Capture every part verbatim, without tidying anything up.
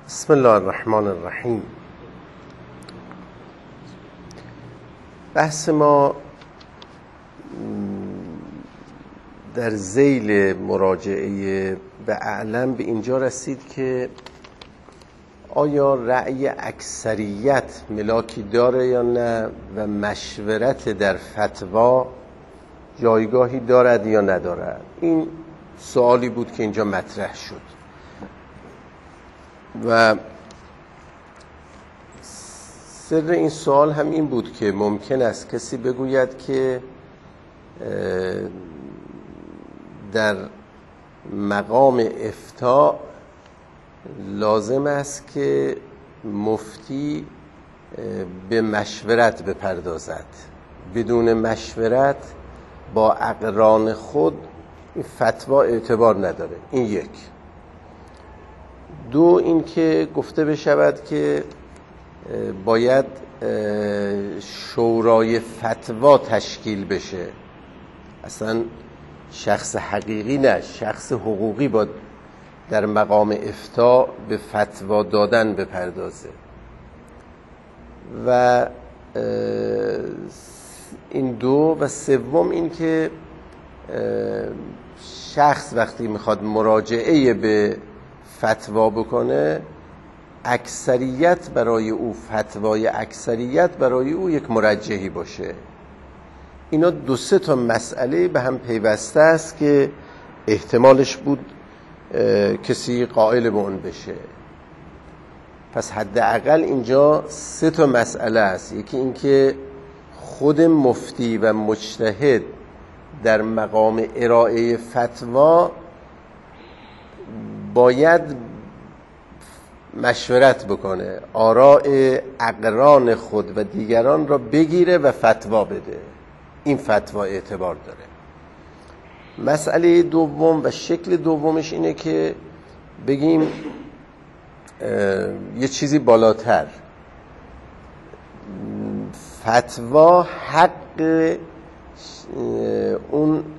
بسم الله الرحمن الرحیم. بحث ما در ذیل مراجعه به اعلم به اینجا رسید که آیا رأی اکثریت ملاکی داره یا نه و مشورت در فتوا جایگاهی دارد یا ندارد. این سوالی بود که اینجا مطرح شد و سر این سوال هم این بود که ممکن است کسی بگوید که در مقام افتاء لازم است که مفتی به مشورت بپردازد، بدون مشورت با اقران خود این فتوا اعتبار نداره. این یک. دو، این که گفته بشود که باید شورای فتوا تشکیل بشه، اصلا شخص حقیقی نه، شخص حقوقی باید در مقام افتاء به فتوا دادن بپردازه. و این دو و سوم این که شخص وقتی میخواد مراجعه به فتوا بکنه، اکثریت برای او، فتوای اکثریت برای او یک مرجحی باشه. اینا دو سه تا مسئله به هم پیوسته است که احتمالش بود کسی قائل به اون بشه. پس حداقل اینجا سه تا مسئله است. یکی این که خود مفتی و مجتهد در مقام ارائه فتوا باید مشورت بکنه، آراء اقران خود و دیگران را بگیره و فتوا بده. این فتوا اعتبار داره. مسئله دوم و شکل دومش اینه که بگیم یه چیزی بالاتر، فتوا حق اون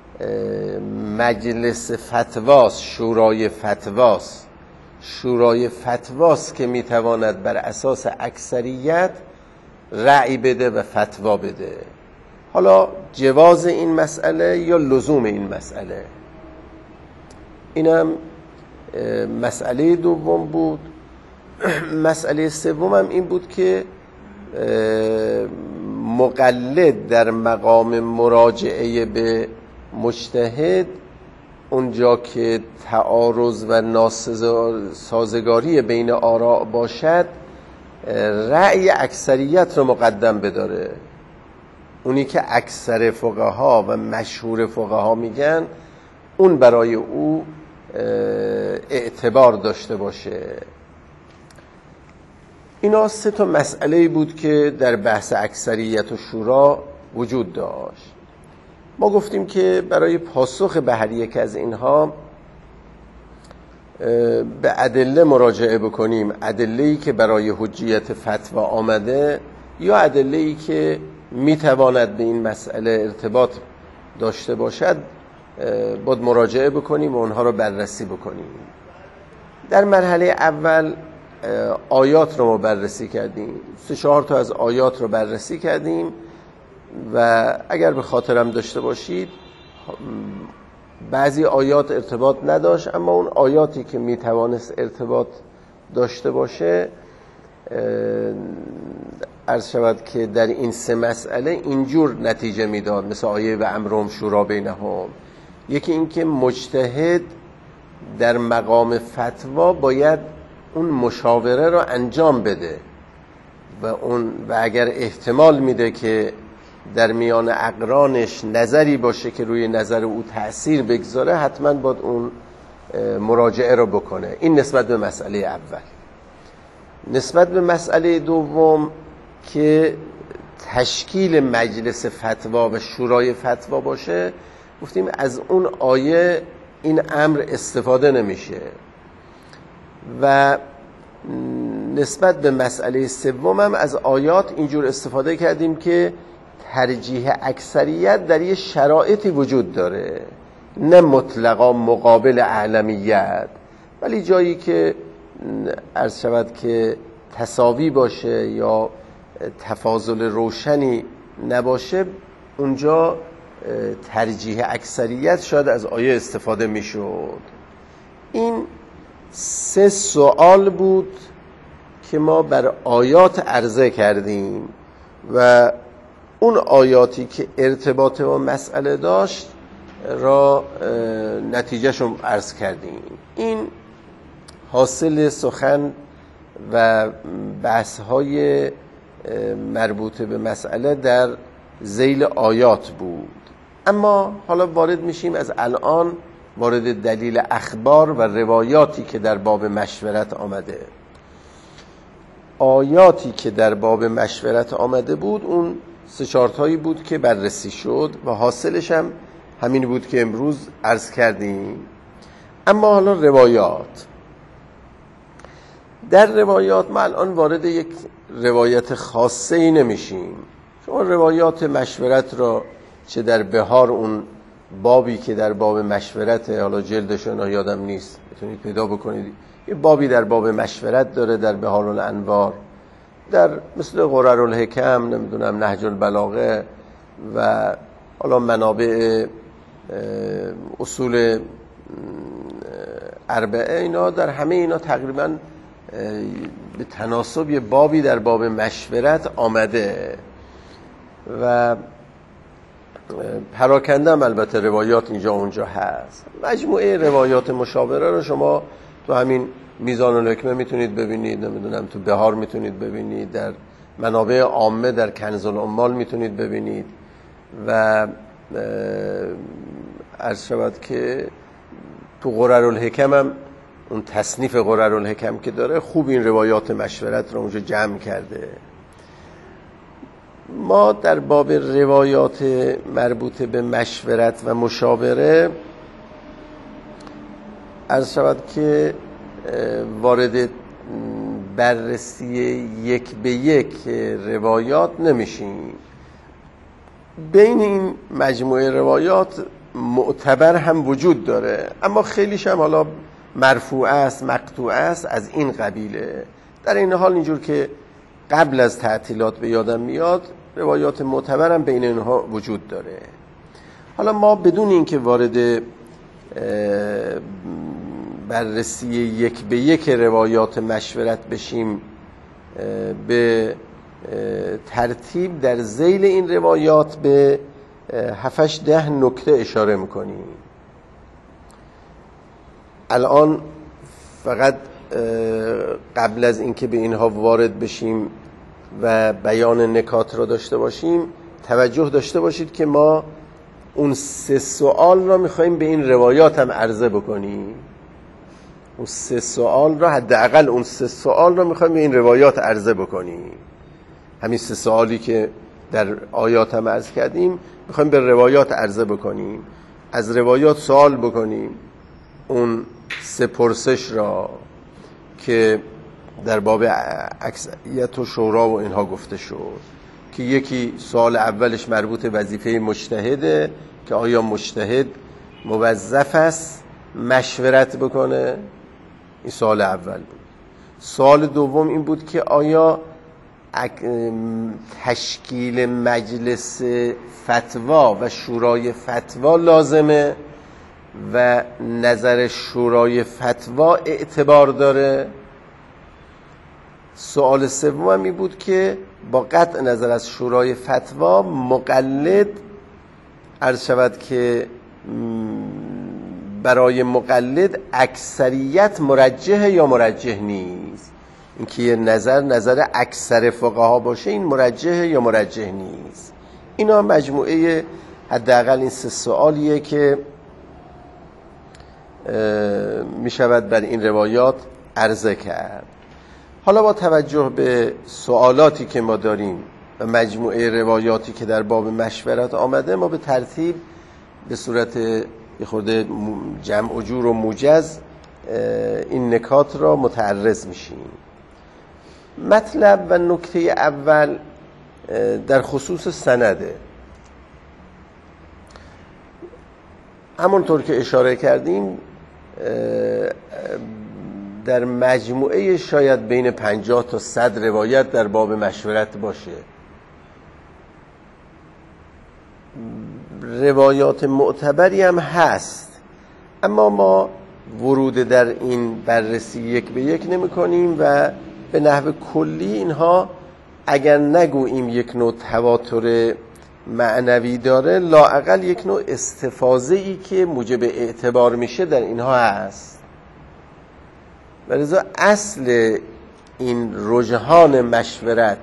مجلس فتواست، شورای فتواست. شورای فتواست که میتواند بر اساس اکثریت رأی بده و فتوا بده. حالا جواز این مسئله یا لزوم این مسئله، اینم مسئله دوم بود. مسئله سوم هم این بود که مقلد در مقام مراجعه به مجتهد اونجا که تعارض و ناسازگاری بین آراء باشد رأی اکثریت رو مقدم بداره. اونی که اکثر فقها و مشهور فقها میگن اون برای او اعتبار داشته باشه. اینا سه تا مسئله بود که در بحث اکثریت و شورا وجود داشت. ما گفتیم که برای پاسخ به هر یک از اینها به ادله مراجعه بکنیم، ادله‌ای که برای حجیت فتوا آمده یا ادله‌ای که میتواند به این مسئله ارتباط داشته باشد باید مراجعه بکنیم و اونها رو بررسی بکنیم. در مرحله اول آیات رو ما بررسی کردیم، سه چهار تا از آیات رو بررسی کردیم و اگر به خاطرم داشته باشید بعضی آیات ارتباط نداشت، اما اون آیاتی که میتوانست ارتباط داشته باشه عرض شود که در این سه مسئله اینجور نتیجه میداد، مثل آیه و امرهم شورا بینهم. یکی این که مجتهد در مقام فتوا باید اون مشاوره رو انجام بده و اون و اگر احتمال میده که در میان اقرانش نظری باشه که روی نظر او تأثیر بگذاره، حتما باید اون مراجعه رو بکنه. این نسبت به مسئله اول. نسبت به مسئله دوم که تشکیل مجلس فتوا و شورای فتوا باشه، گفتیم از اون آیه این امر استفاده نمیشه. و نسبت به مسئله سوم هم از آیات اینجور استفاده کردیم که ترجیح اکثریت در یه شرایطی وجود داره، نه مطلقا مقابل اعلمیت، ولی جایی که عرض شود که تساوی باشه یا تفاضل روشنی نباشه، اونجا ترجیح اکثریت شاید از آیه استفاده میشد. این سه سوال بود که ما بر آیات عرضه کردیم و اون آیاتی که ارتباط با مسئله داشت را نتیجهشون عرض کردیم. این حاصل سخن و بحث‌های مربوط به مسئله در ذیل آیات بود. اما حالا وارد میشیم از الان وارد دلیل اخبار و روایاتی که در باب مشورت آمده. آیاتی که در باب مشورت آمده بود اون سه چارتایی بود که بررسی شد و حاصلش هم همین بود که امروز عرض کردیم. اما حالا روایات، در روایات ما الان وارد یک روایت خاصه ای نمیشیم. شما روایات مشورت را چه در بهار، اون بابی که در باب مشورت، حالا جلدشون یادم نیست، بتونید پیدا بکنید، یه بابی در باب مشورت داره در بهار الانوار، در مثل غرر الحکم، نمیدونم نهج البلاغه و حالا منابع اصول اربعه، اینا در همه اینا تقریبا به تناسب یه بابی در باب مشورت آمده و پراکنده هم البته روایات اینجا اونجا هست. مجموعه روایات مشابهه رو شما تو همین میزان الحکمه میتونید ببینید، نمیدونم تو بهار میتونید ببینید، در منابع عامه در کنز العمال میتونید ببینید و عرض شود که تو غرر الحکم هم اون تصنیف غرر الحکم که داره خوب این روایات مشورت رو اونجا جمع کرده. ما در باب روایات مربوط به مشورت و مشاوره عرض شود که وارد بررسی یک به یک روایات نمیشیم. بین این مجموعه روایات معتبر هم وجود داره، اما خیلیش هم حالا مرفوع است، مقطوع است، از این قبیله. در این حال اینجور که قبل از تعطیلات به یادم میاد روایات معتبر هم بین اینها وجود داره. حالا ما بدون اینکه وارد بررسی یک به یک روایات مشورت بشیم، به ترتیب در ذیل این روایات به هفتش ده نکته اشاره میکنیم. الان فقط قبل از اینکه به اینها وارد بشیم و بیان نکات را داشته باشیم، توجه داشته باشید که ما اون سه سوال را میخواییم به این روایات هم عرضه بکنیم. اون سه سوال را، حداقل اون سه سوال را میخواییم به این روایات عرضه بکنیم. همین سه سوالی که در آیات هم عرض کردیم میخواییم به روایات عرضه بکنیم، از روایات سوال بکنیم. اون سه پرسش را که در باب اکثریت و شورا و اینها گفته شد، که یکی سوال اولش مربوط به وظیفه مجتهده که آیا مجتهد موظف است مشورت بکنه؟ این سوال اول بود. سوال دوم این بود که آیا تشکیل مجلس فتوا و شورای فتوا لازمه و نظر شورای فتوا اعتبار داره؟ سوال سوم هم این بود که با قطع نظر از شورای فتوا مقلد عرض شود که برای مقلد اکثریت مرجحه یا مرجح نیست. این که یه نظر نظر اکثر فقها باشه، این مرجحه یا مرجح نیست. اینا مجموعه حداقل این سه سوالیه که می شود بر این روایات عرضه کرد. حالا با توجه به سوالاتی که ما داریم و مجموعه روایاتی که در باب مشورت آمده، ما به ترتیب به صورت یه خورده جمع و جور و موجز این نکات را متعرض میشیم. مطلب و نکته اول در خصوص سنده. همونطور که اشاره کردیم در مجموعه شاید بین پنجاه تا صد روایت در باب مشورت باشه. روایات معتبری هم هست، اما ما ورود در این بررسی یک به یک نمی کنیم و به نحو کلی اینها اگر نگوییم یک نوع تواتر معنوی داره، لااقل یک نوع استفاضه ای که موجب اعتبار میشه در اینها هست. و لذا اصل این رجحان مشورت،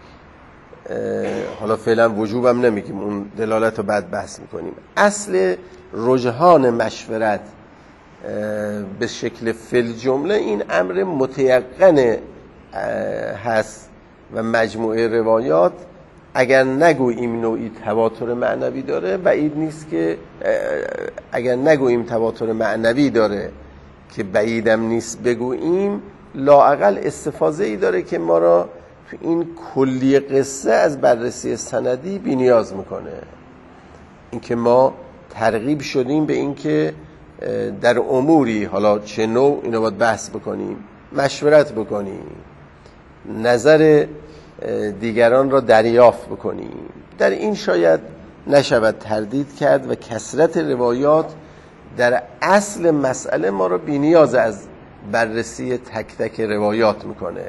حالا فعلا وجوبم نمیگیم، اون دلالت رو بعد بحث میکنیم، اصل رجحان مشورت به شکل فل جمله این امر متیقن هست و مجموعه روایات اگر نگوییم نوعی تواتر معنوی داره، بعید نیست که اگر نگوییم تواتر معنوی داره که بعیدم نیست بگوییم، لااقل استفاضه ای داره که ما را تو این کلی قصه از بررسی سندی بی نیاز میکنه. اینکه ما ترغیب شدیم به اینکه در اموری، حالا چه نوع، اینو باید بحث بکنیم، مشورت بکنیم، نظر دیگران را دریافت بکنیم. در این شاید نشود تردید کرد و کثرت روایات در اصل مسئله ما را بی نیاز از بررسی تک تک روایات میکنه.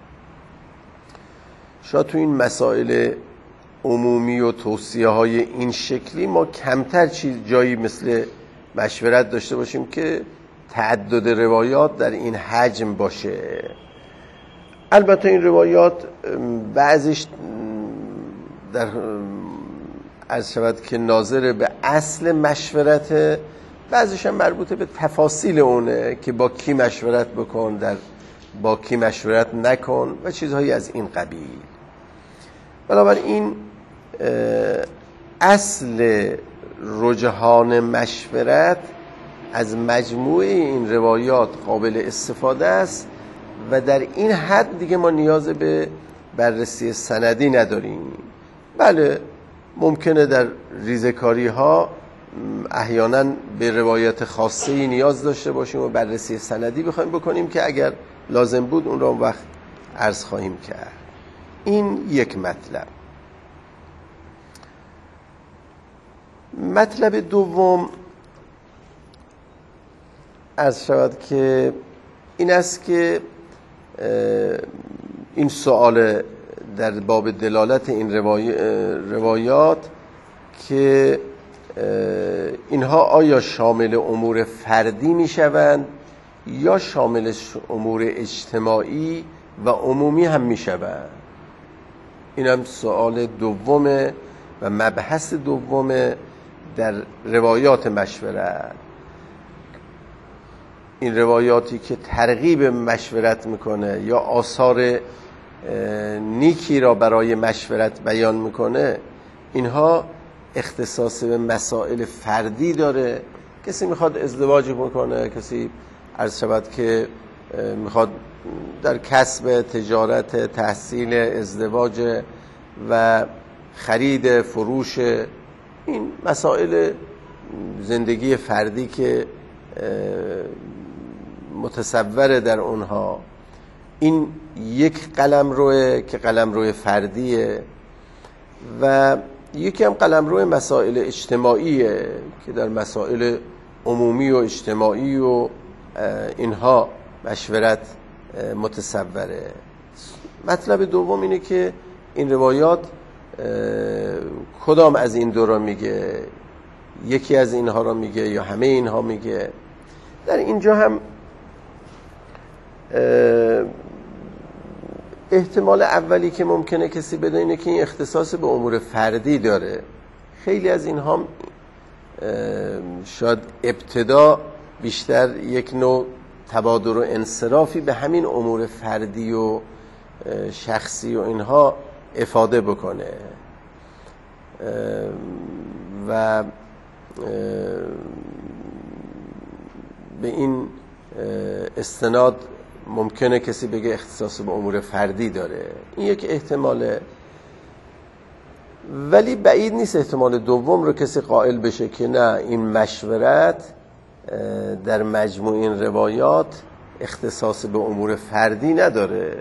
شاید تو این مسائل عمومی و توصیه های این شکلی ما کمتر چیز جایی مثل مشورت داشته باشیم که تعدد روایات در این حجم باشه. البته این روایات بعضیش در عرض شود که ناظر به اصل مشورت، بعضیش هم مربوط به تفاصیل اونه که با کی مشورت بکن، در با کی مشورت نکن و چیزهایی از این قبیل. بنابراین اصل رجحان مشورت از مجموعه این روایات قابل استفاده است و در این حد دیگه ما نیاز به بررسی سندی نداریم. بله ممکنه در ریزکاری ها احیانا به روایت خاصی نیاز داشته باشیم و بررسی سندی بخوایم بکنیم که اگر لازم بود اون را اون وقت عرض خواهیم کرد. این یک مطلب. مطلب دوم عرض شود که این است که این سوال در باب دلالت این روایات که اینها آیا شامل امور فردی می شوند یا شامل امور اجتماعی و عمومی هم می شوند. این هم سوال دومه و مبحث دومه در روایات مشورت. این روایاتی که ترغیب مشورت میکنه یا آثار نیکی را برای مشورت بیان میکنه، اینها اختصاص به مسائل فردی داره. کسی میخواد ازدواج بکنه، کسی عرض شود که میخواد در کسب، تجارت، تحصیل، ازدواج و خرید، فروش، این مسائل زندگی فردی که متصوره در اونها، این یک قلمروه که قلمرو فردیه و یکی هم قلمرو مسائل اجتماعیه که در مسائل عمومی و اجتماعی و اینها مشورت متصوره. مطلب دوم اینه که این روایات کدام از این دو را میگه، یکی از اینها را میگه یا همه اینها میگه. در اینجا هم احتمال اولی که ممکنه کسی بده اینه که این اختصاص به امور فردی داره. خیلی از اینها شاید ابتدا بیشتر یک نوع تبادر و انصرافی به همین امور فردی و شخصی و اینها افاده بکنه و به این استناد ممکنه کسی بگه اختصاص به امور فردی داره. این یک احتماله، ولی بعید نیست احتمال دوم رو کسی قائل بشه که نه، این مشورت در مجموع این روایات اختصاص به امور فردی نداره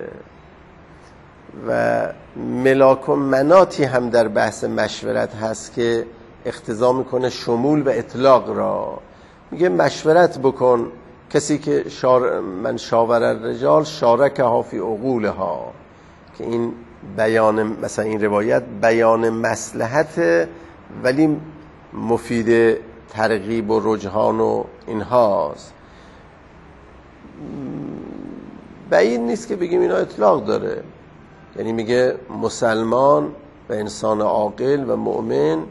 و ملاک و مناطی هم در بحث مشورت هست که اقتضا میکنه شمول و اطلاق را. میگه مشورت بکن، کسی که شار من شاور الرجال شارکها فی عقولها، که این بیان مثلا این روایت بیان مصلحت ولی مفید ترغیب و رجحان و اینهاست. بعید نیست که بگیم اینا اطلاق داره، یعنی میگه مسلمان و انسان عاقل و مؤمن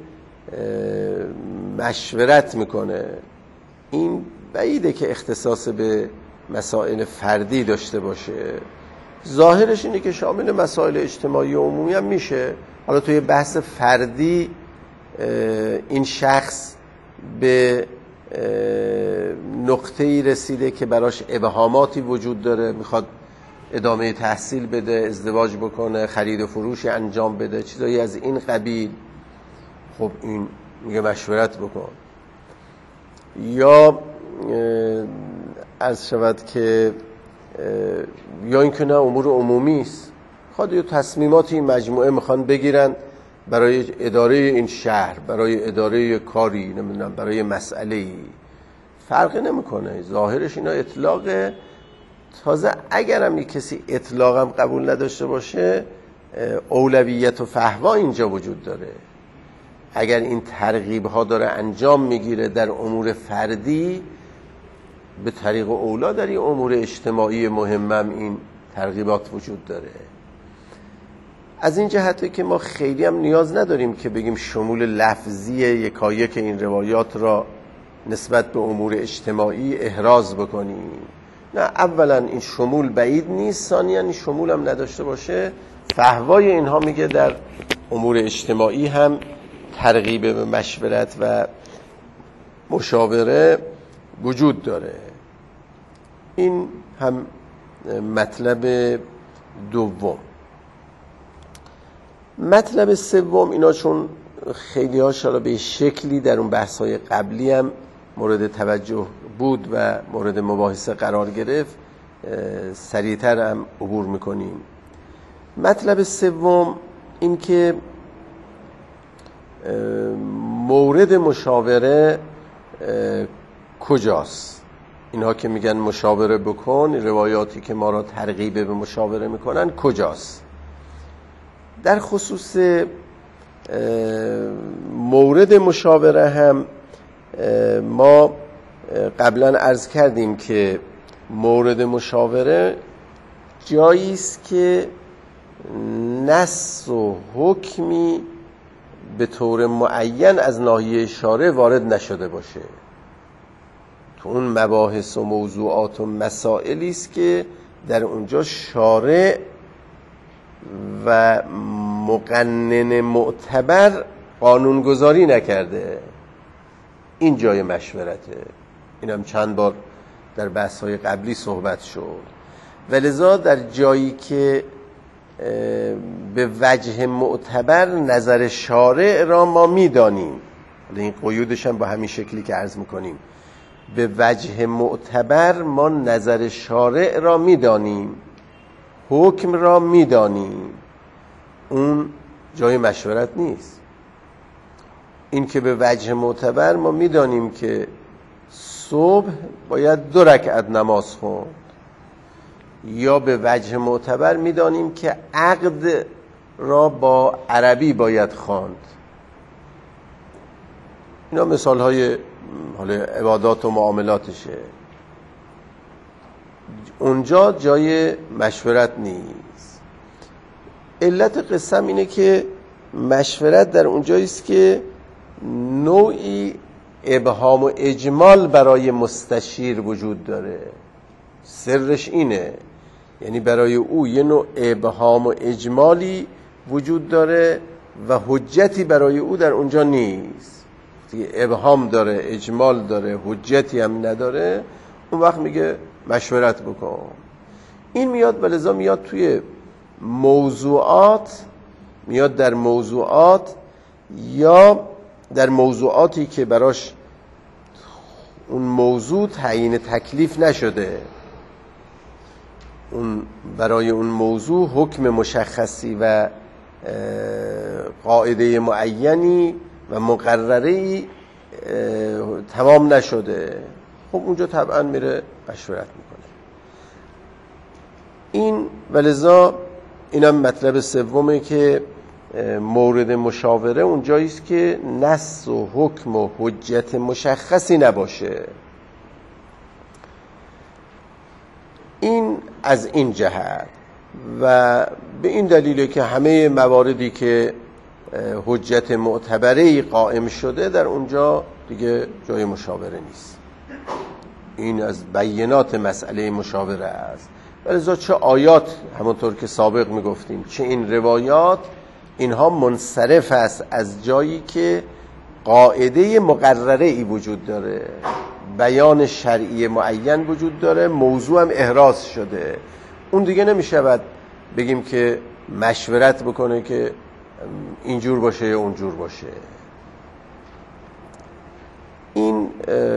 مشورت میکنه. این بعیده که اختصاص به مسائل فردی داشته باشه. ظاهرش اینه که شامل مسائل اجتماعی و عمومی هم میشه. حالا توی بحث فردی این شخص به نقطه‌ای رسیده که براش ابهاماتی وجود داره، میخواد ادامه تحصیل بده، ازدواج بکنه، خرید و فروشی انجام بده، چیزایی از این قبیل. خب این میگه مشورت بکن. یا عرض شود که یا این که نه امور عمومی است، خواهد یه تصمیماتی این مجموعه میخوان بگیرن برای اداره این شهر، برای اداره کاری، نمیدونم برای مسئله‌ای، فرقی نمیکنه. ظاهرش اینا اطلاقه. تازه اگرم یک کسی اطلاقم قبول نداشته باشه، اولویت و فحوا اینجا وجود داره. اگر این ترغیب ها داره انجام میگیره در امور فردی، به طریق اولا در این امور اجتماعی مهمم این ترغیبات وجود داره. از این جهته که ما خیلی هم نیاز نداریم که بگیم شمول لفظی یکایک این روایات را نسبت به امور اجتماعی احراز بکنیم. نه، اولا این شمول بعید نیست، ثانیا این شمول هم نداشته باشه، فحوای اینها میگه در امور اجتماعی هم ترغیب به مشورت و مشاوره وجود داره. این هم مطلب دوم. مطلب سوم، اینا چون خیلی ها شالا به شکلی در اون بحث های قبلی هم مورد توجه بود و مورد مباحثه قرار گرفت، سریعتر هم عبور میکنیم. مطلب سوم این که مورد مشاوره کجاست. اینها که میگن مشاوره بکن، روایاتی که ما را ترغیب به مشاوره میکنن کجاست. در خصوص مورد مشاوره هم ما قبلا عرض کردیم که مورد مشاوره جایی است که نص و حکمی به طور معین از ناحیه شارع وارد نشده باشه. تو اون مباحث و موضوعات و مسائلی است که در اونجا شارع و مقنن معتبر قانونگذاری نکرده. این جای مشورته. اینم چند بار در بحث‌های قبلی صحبت شد. ولذا در جایی که به وجه معتبر نظر شارع را ما میدانیم، این قیودش هم با همین شکلی که عرض میکنیم، به وجه معتبر ما نظر شارع را میدانیم، حکم را میدانیم، اون جای مشورت نیست. این که به وجه معتبر ما میدانیم که صبح باید دو رکعت نماز خوند، یا به وجه معتبر میدانیم که عقد را با عربی باید خواند. اینا مثال های حال عبادات و معاملاتشه. اونجا جای مشورت نیست. علت قسم اینه که مشورت در اونجایی است که نوعی ابهام و اجمال برای مستشیر وجود داره. سرش اینه، یعنی برای او یه نوع ابهام و اجمالی وجود داره و حجتی برای او در اونجا نیست. ابهام داره، اجمال داره، حجتی هم نداره، اون وقت میگه مشورت بکن. این میاد ولذا میاد توی موضوعات، میاد در موضوعات یا در موضوعاتی که براش اون موضوع تعیین تکلیف نشده، اون برای اون موضوع حکم مشخصی و قاعده معینی و مقرره‌ای تمام نشده، خب اونجا طبعا میره مشورت میکنه. این ولذا اینم مطلب سومه که مورد مشاوره اونجاییست که نص و حکم و حجت مشخصی نباشه. این از این جهت و به این دلیله که همه مواردی که حجت معتبری قائم شده در اونجا دیگه جای مشاوره نیست. این از بیانات مسئله مشاوره است. ولذا چه آیات همونطور که سابق میگفتیم چه این روایات، اینها منصرف است از جایی که قاعده مقرره ای وجود داره، بیان شرعی معین وجود داره، موضوع هم احراز شده. اون دیگه نمیشود بگیم که مشورت بکنه که اینجور باشه یا اونجور باشه. این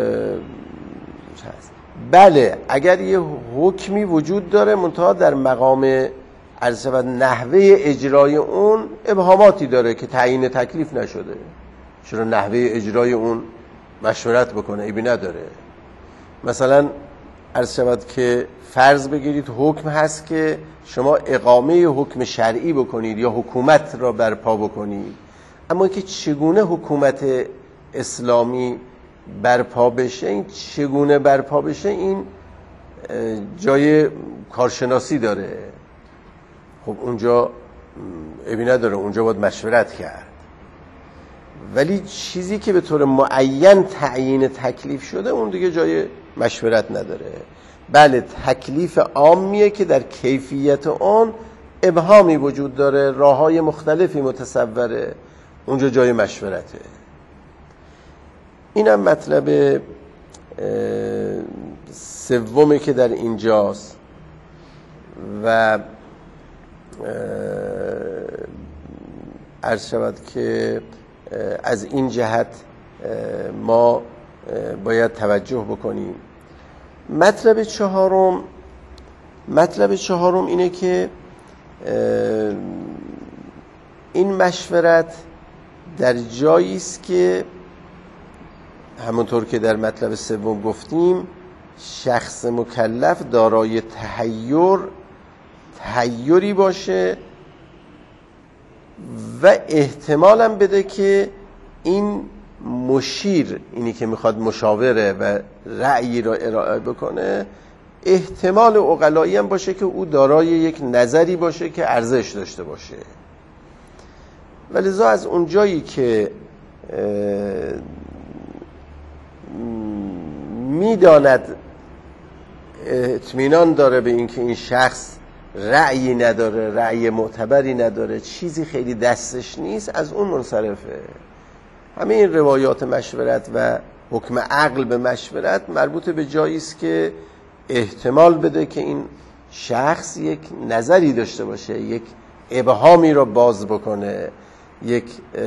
بله اگر یه حکمی وجود داره منتها در مقام عرض شود نحوه اجرای اون ابهاماتی داره که تعیین تکلیف نشده، چرا نحوه اجرای اون مشورت بکنه ایبی نداره. مثلا عرض شود که فرض بگیرید حکم هست که شما اقامه حکم شرعی بکنید یا حکومت را برپا بکنید، اما که چگونه حکومت اسلامی برپا بشه، این چگونه برپا بشه این جای کارشناسی داره. خب اونجا ایبی نداره، اونجا باید مشورت کرد. ولی چیزی که به طور معین تعیین تکلیف شده اون دیگه جای مشورت نداره. بله تکلیف عامیه که در کیفیت اون ابهامی وجود داره، راههای مختلفی متصوره، اونجا جای مشورته. اینم مطلب سومی که در اینجاست و عرض شود که از این جهت ما باید توجه بکنیم. مطلب چهارم مطلب چهارم اینه که این مشورت در جایی است که همونطور که در مطلب سوم گفتیم شخص مکلف دارای تحیر تحیری باشه و احتمالاً بده که این مشیر، اینی که میخواد مشاوره و رأیی را ارائه بکنه، احتمال عقلایی هم باشه که او دارای یک نظری باشه که ارزش داشته باشه. ولذا از اونجایی که میداند اطمینان داره به اینکه این شخص رأیی نداره، رأی معتبری نداره، چیزی خیلی دستش نیست، از اون منصرفه. همه این روایات مشورت و حکم عقل به مشورت مربوط به جایی است که احتمال بده که این شخص یک نظری داشته باشه، یک ابهامی را باز بکنه، یک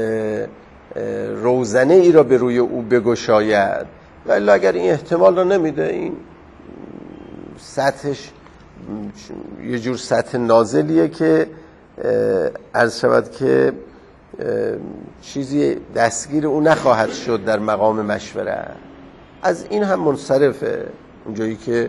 روزنه ای را به روی او بگشاید. ولی اگر این احتمال را نمیده، این سطحش یه جور سطح نازلیه که عرض شود که چیزی دستگیر او نخواهد شد در مقام مشورت. از این هم منصرفه اونجایی که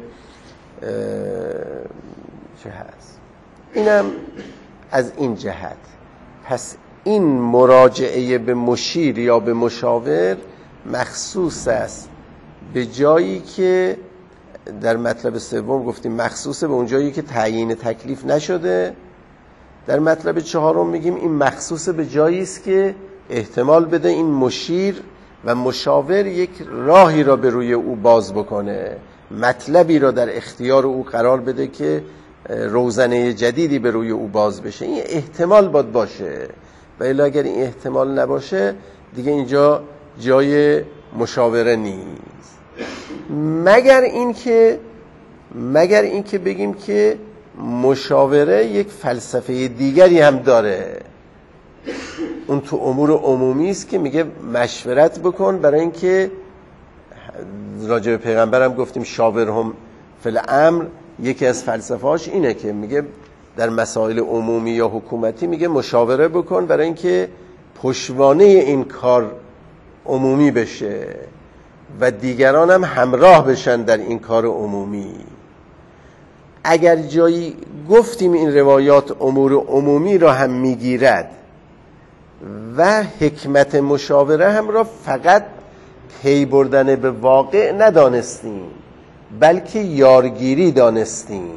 چه هست. اینم از این جهت. پس این مراجعه به مشیر یا به مشاور مخصوص است به جایی که در مطلب سوم گفتیم مخصوص به اون جایی که تعیین تکلیف نشده. در مطلب چهارم میگیم این مخصوص به جایی است که احتمال بده این مشیر و مشاور یک راهی را به روی او باز بکنه، مطلبی را در اختیار او قرار بده که روزنه جدیدی به روی او باز بشه. این احتمال باید باشه و الا اگر این احتمال نباشه دیگه اینجا جای مشاوره نیست. مگر این که مگر این که بگیم که مشاوره یک فلسفه دیگری هم داره. اون تو امور عمومی است که میگه مشورت بکن، برای اینکه راجع به پیغمبرم گفتیم شاورهم فی الامر یکی از فلسفه‌هاش اینه که میگه در مسائل عمومی یا حکومتی میگه مشاوره بکن برای اینکه پشتوانه این کار عمومی بشه و دیگران هم همراه بشن در این کار عمومی. اگر جایی گفتیم این روایات امور عمومی را هم میگیرد و حکمت مشاوره هم را فقط پی بردن به واقع ندانستیم بلکه یارگیری دانستیم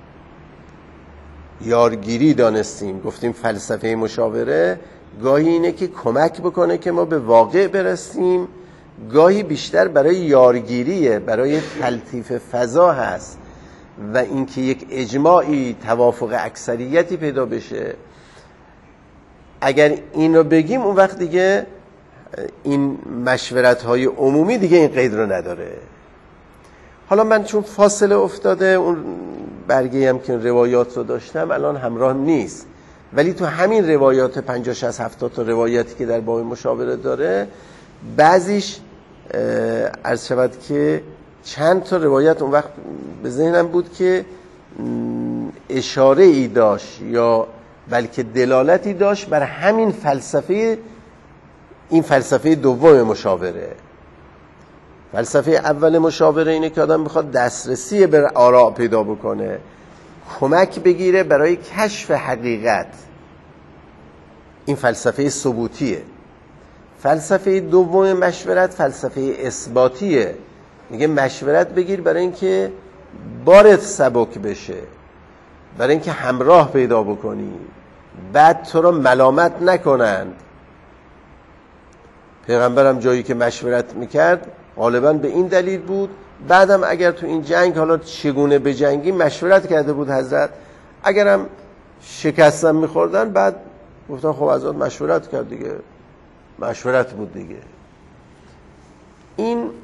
یارگیری دانستیم گفتیم فلسفه مشاوره گاهی اینه که کمک بکنه که ما به واقع برسیم، گاهی بیشتر برای یارگیریه، برای تلطیف فضا هست و اینکه یک اجماعی توافق اکثریتی پیدا بشه. اگر این رو بگیم اون وقت دیگه این مشورت های عمومی دیگه این قید رو نداره. حالا من چون فاصله افتاده اون برگه هم که روایات رو داشتم الان همراه نیست، ولی تو همین روایات پنجاه شصت هفتاد تا روایتی که در باب مشاوره داره بعضیش عرض شود که چند تا روایت اون وقت به ذهنم بود که اشاره ای داشت یا بلکه دلالتی داشت بر همین فلسفه، این فلسفه دوم مشاوره. فلسفه اول مشاوره اینه که آدم میخواد دسترسی به آراء پیدا بکنه، کمک بگیره برای کشف حقیقت. این فلسفه ثبوتیه. فلسفه دوم مشورت فلسفه اثباتیه. میگه مشورت بگیر برای اینکه بارت سبک بشه، برای اینکه همراه پیدا بکنی، بعد تو رو ملامت نکنند. پیغمبرم جایی که مشورت میکرد غالبا به این دلیل بود، بعدم اگر تو این جنگ حالا چگونه به جنگی مشورت کرده بود حضرت، اگرم شکستم میخوردن بعد گفتن خب حضرت مشورت کرد دیگه، مشورت بود دیگه. این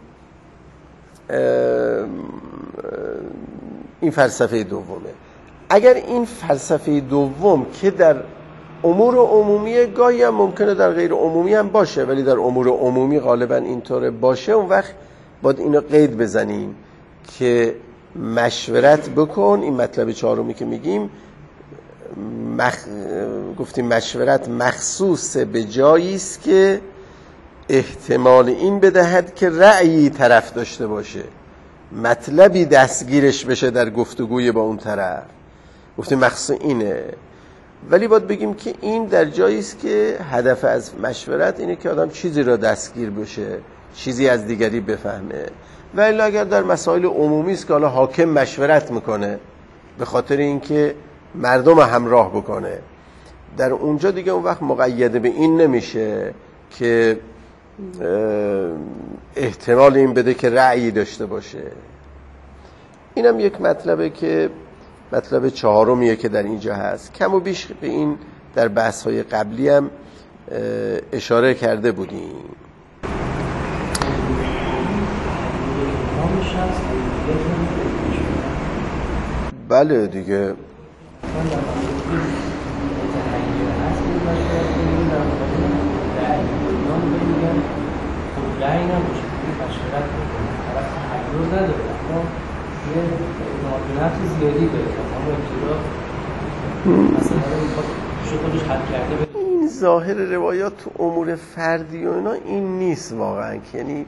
این فلسفه دومه. اگر این فلسفه دوم که در امور عمومی گاهی هم ممکنه در غیر عمومی هم باشه ولی در امور عمومی غالبا اینطوره باشه، اون وقت باید اینو قید بزنیم که مشورت بکن. این مطلب چهارمی که میگیم مخ... گفتیم مشورت مخصوص به جایی است که احتمال این بدهد که رأیی طرف داشته باشه، مطلبی دستگیرش بشه در گفتگوی با اون طرف. گفتیم مخصوص اینه، ولی باید بگیم که این در جایی است که هدف از مشورت اینه که آدم چیزی را دستگیر بشه، چیزی از دیگری بفهمه. ولی اگر در مسائل عمومی است که حالا حاکم مشورت میکنه به خاطر اینکه مردم همراه بکنه، در اونجا دیگه اون وقت مقید به این نمیشه که احتمال این بده که رأیی داشته باشه. اینم یک مطلبه که مطلب چهارمیه که در اینجا هست. کم و بیش به این در بحث‌های قبلی هم اشاره کرده بودیم. بله دیگه. این ظاهر روایات تو امور فردی و اینا این نیست واقعا، یعنی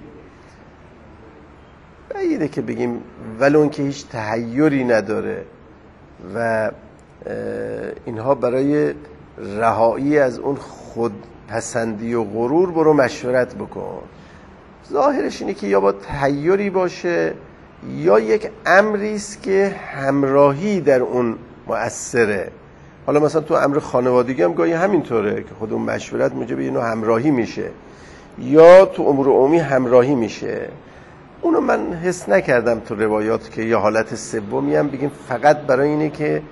بعیده که بگیم ولون که هیچ تحیری نداره و اینها برای رهایی از اون خودپسندی و غرور برو مشورت بکن. ظاهرش اینه که یا با تحیری باشه یا یک امری است که همراهی در اون مؤثره. حالا مثلا تو امر خانوادگی هم گاهی همینطوره که خود اون مشورت موجب یه نوع همراهی میشه، یا تو امور عمومی همراهی میشه. اونو من حس نکردم تو روایات که یه حالت سومی هم بگیم فقط برای اینه که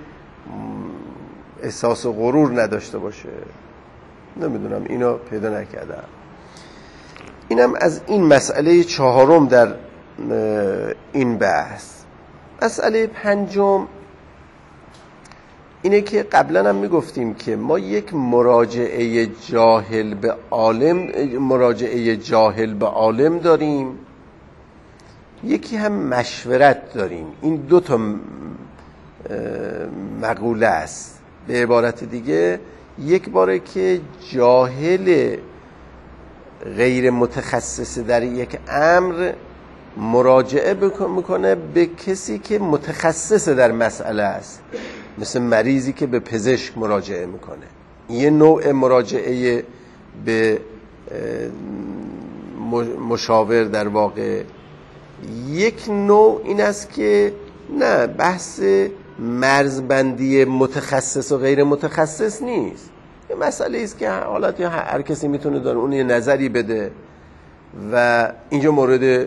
احساس غرور نداشته باشه. نمیدونم، اینو پیدا نکردم. اینم از این مسئله چهارم در این بحث. مسئله پنجم اینه که قبلا هم میگفتیم که ما یک مراجعه جاهل به عالم مراجعه جاهل به عالم داریم، یکی هم مشورت داریم. این دو تا مقوله است. به عبارت دیگه یک باره که جاهل غیر متخصص در یک امر مراجعه میکنه به کسی که متخصص در مسئله است، مثل مریضی که به پزشک مراجعه میکنه. یه نوع مراجعه به مشاور در واقع. یک نوع این است که نه، بحث مرزبندی متخصص و غیر متخصص نیست، یه مسئله است که حالت هر کسی میتونه در اون یه نظری بده و اینجا مورد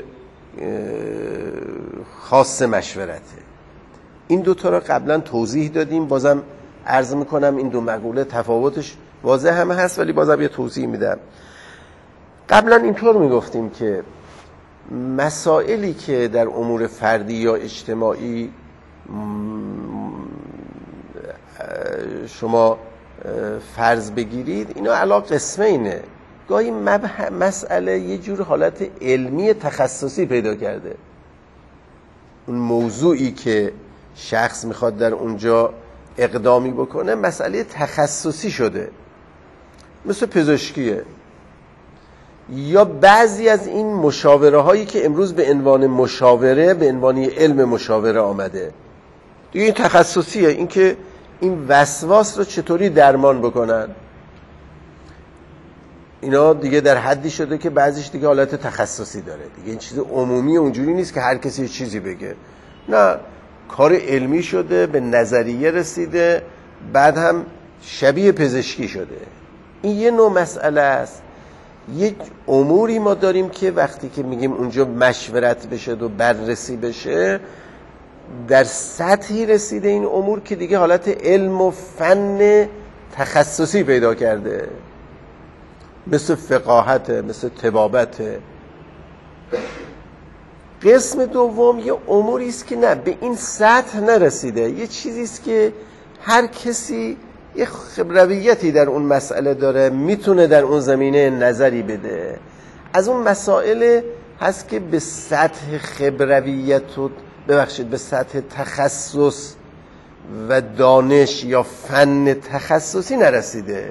خاص مشورته. این دوتا را قبلا توضیح دادیم، بازم عرض میکنم این دو مقوله تفاوتش واضح هم هست ولی بازم یه توضیح میدم. قبلا اینطور میگفتیم که مسائلی که در امور فردی یا اجتماعی شما فرض بگیرید، اینا علا قسمینه. گاهی مسئله یه جور حالت علمی تخصصی پیدا کرده، اون موضوعی که شخص میخواد در اونجا اقدامی بکنه مسئله تخصصی شده، مثل پزشکیه. یا بعضی از این مشاوره هایی که امروز به عنوان مشاوره، به عنوان علم مشاوره آمده دیگه، این تخصصیه، این که این وسواس رو چطوری درمان بکنن. اینا دیگه در حدی شده که بعضیش دیگه حالت تخصصی داره دیگه، این چیز عمومی اونجوری نیست که هر کسی یه چیزی بگه، نه، کار علمی شده، به نظریه رسیده، بعد هم شبیه پزشکی شده. این یه نوع مسئله است. یک اموری ما داریم که وقتی که میگیم اونجا مشورت بشه و بررسی بشه، در سطحی رسیده این امور که دیگه حالت علم و فن تخصصی پیدا کرده، مثل فقاهت، مثل طبابت. قسم دوم یه اموری است که نه، به این سطح نرسیده، یه چیزی است که هر کسی یه خبرویتی در اون مسئله داره، میتونه در اون زمینه نظری بده. از اون مسائل هست که به سطح خبرویت و ببخشید به سطح تخصص و دانش یا فن تخصصی نرسیده.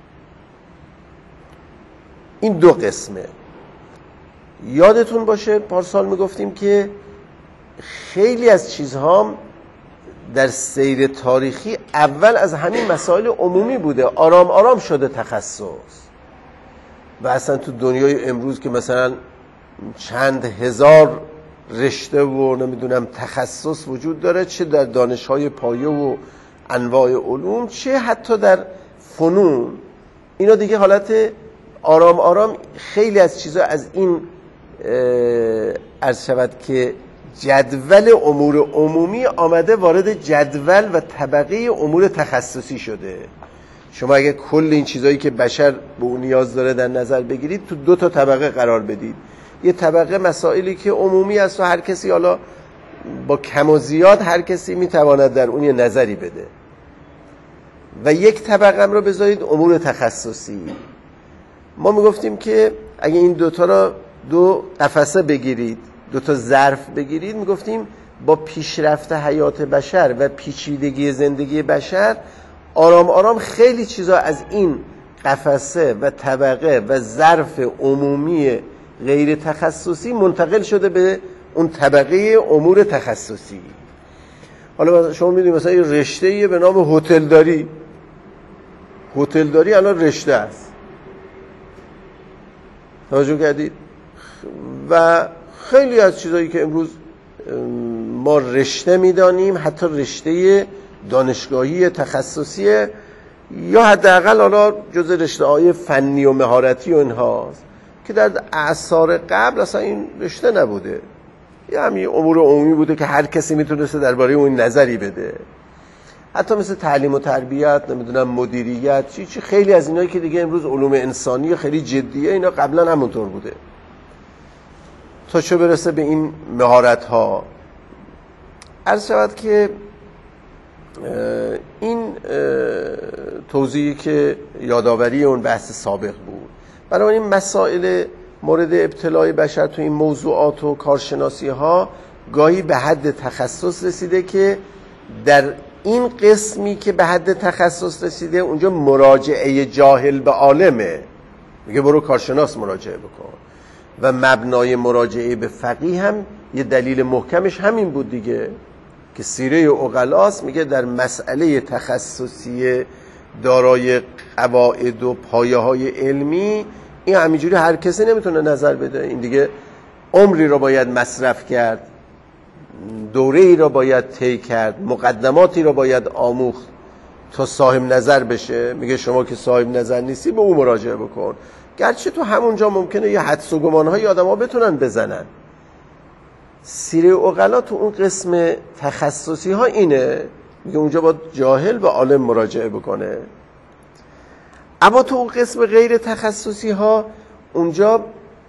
این دو قسمه. یادتون باشه پارسال میگفتیم که خیلی از چیزها در سیر تاریخی اول از همین مسائل عمومی بوده، آرام آرام شده تخصص. و اصلا تو دنیای امروز که مثلا چند هزار رشته و نمیدونم تخصص وجود داره، چه در دانش‌های پایه و انواع علوم، چه حتی در فنون، اینا دیگه حالت آرام آرام خیلی از چیزا از این عرض شود که جدول امور عمومی آمده وارد جدول و طبقه امور تخصصی شده. شما اگه کل این چیزایی که بشر به اون نیاز داره در نظر بگیرید، تو دو تا طبقه قرار بدید. یه طبقه مسائلی که عمومی است و هر کسی حالا با کم و زیاد هر کسی میتواند در اون یه نظری بده، و یک طبقه هم رو بذارید امور تخصصی. ما میگفتیم که اگه این دوتا رو دو قفسه بگیرید، دو تا ظرف بگیرید، میگفتیم با پیشرفت حیات بشر و پیچیدگی زندگی بشر آرام آرام خیلی چیزا از این قفسه و طبقه و ظرف عمومی غیر تخصصی منتقل شده به اون طبقه امور تخصصی. حالا شما میدونید مثلا یه رشته‌ای به نام هتلداری، هتلداری الان رشته است، توجه کردید؟ و خیلی از چیزایی که امروز ما رشته میدانیم، حتی رشته دانشگاهی تخصصی یا حداقل حالا جز رشته‌های فنی و مهارتی و اینهاست، که در اعصار قبل اصلا این رشته نبوده، یه همین امور عمومی بوده که هر کسی میتونسته درباره اون نظری بده. حتی مثل تعلیم و تربیت، نمیدونم مدیریت، چی چی خیلی از اینایی که دیگه امروز علوم انسانی خیلی جدیه، اینا قبلا همونطور بوده. تا چه برسه به این مهارت ها. عرض شود که این توضیحی که یادآوری اون بحث سابق بود. برای این مسائل مورد ابتلای بشر تو این موضوعات و کارشناسی ها گاهی به حد تخصص رسیده که در این قسمی که به حد تخصص رسیده اونجا مراجعه جاهل به عالمه، میگه برو کارشناس مراجعه بکن. و مبنای مراجعه به فقیه هم یه دلیل محکمش همین بود دیگه، که سیره عقلاست، میگه در مسئله تخصصی دارای قواعد و پایه های علمی این همینجوری هر کسی نمیتونه نظر بده. این دیگه عمری رو باید مصرف کرد، دوره ای را باید طی کرد، مقدماتی را باید آموخت تا صاحب نظر بشه. میگه شما که صاحب نظر نیستی به او مراجعه بکن. گرچه تو همونجا ممکنه یه حدس و گمان‌های آدم ها بتونن بزنن. سیره عقلا تو اون قسم تخصصی ها اینه، میگه اونجا باید جاهل به عالم مراجعه بکنه. اما تو اون قسم غیر تخصصی ها اونجا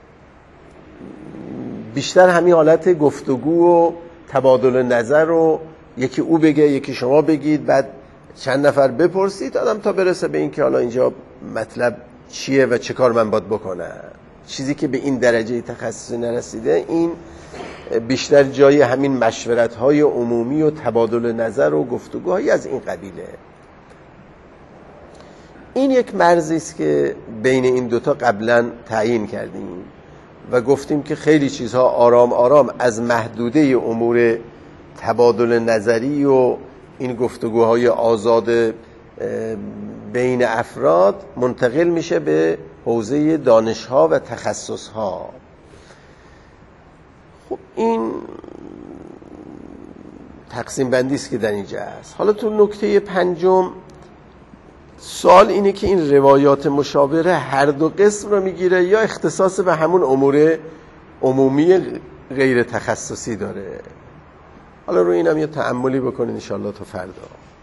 بیشتر همین حالت گفتگو و تبادل نظر و یکی او بگه یکی شما بگید، بعد چند نفر بپرسید آدم تا برسه به این که حالا اینجا مطلب چیه و چه کار من باید بکنم. چیزی که به این درجه تخصصی نرسیده این بیشتر جای همین مشورت های عمومی و تبادل نظر و گفتگوهایی از این قبیله. این یک مرزی است که بین این دوتا قبلا تعیین کردیم و گفتیم که خیلی چیزها آرام آرام از محدوده امور تبادل نظری و این گفتگوهای آزاد بین افراد منتقل میشه به حوزه دانشها و تخصصها. خب این تقسیم بندی است که در اینجا هست. حالا تو نکته پنجم سوال اینه که این روایات مشاوره هر دو قسم رو میگیره یا اختصاص به همون امور عمومی غیر تخصصی داره. حالا روی اینم یه تأملی بکنید ان شاءالله تا فردا.